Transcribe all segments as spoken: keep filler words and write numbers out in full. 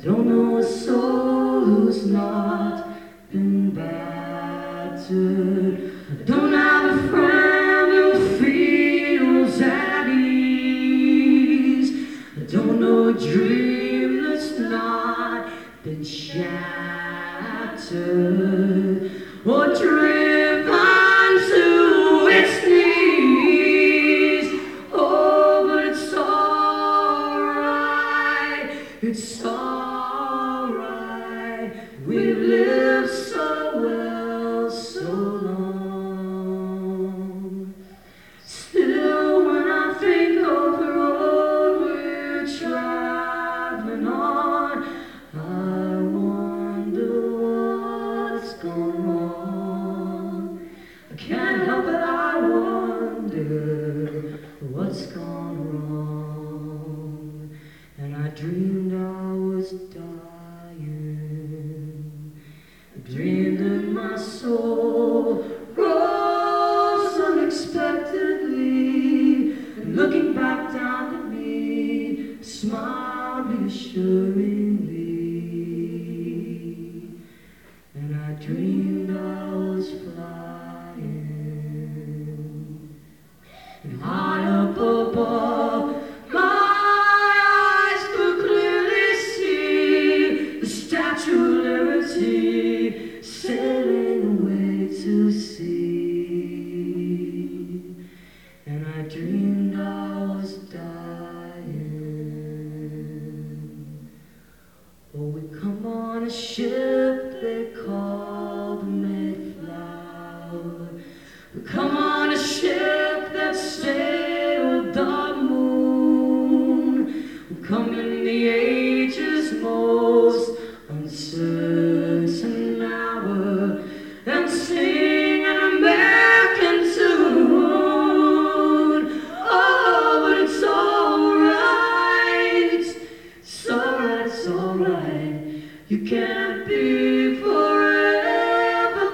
don't know a soul who's not been battered. I don't have a friend who feels at ease. I don't know a dream that's not been shattered or driven to its knees. Oh, but it's alright, it's alright. We've lived so well so long. Still, when I think of the road we're traveling on, I wonder what's gone wrong. I can't help it, I wonder what's gone wrong. And I dreamed I was dying. I dreamed that my soul rose unexpectedly, and looking back down at me, smiled reassuringly. And I dreamed I was flying, and high up above, my eyes could clearly see the Statue of Liberty sailing away to sea. And I dreamed I was dying. Oh, we come on a ship they call the Mayflower. We come on a ship that sailed the moon. We come in the age's most uncertain hour and sing an American tune. Oh, but it's alright, it's alright, it's alright. You can't be forever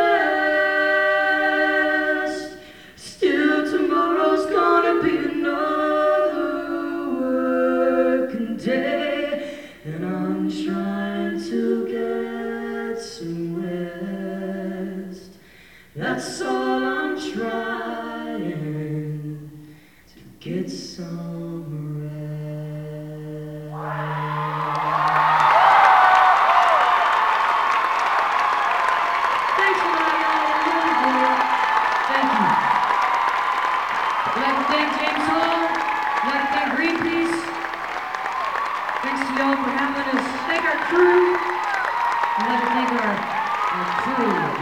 blessed. Still, tomorrow's gonna be another working day, and I'm trying to get some rest. That's all I'm trying, to get some rest. Thanks a lot, y'all. I really do. Thank you. I'd like to thank James Hall. I'd like to thank Greenpeace. Thanks to y'all for having us. Thank our crew. I'd like to thank our, our crew.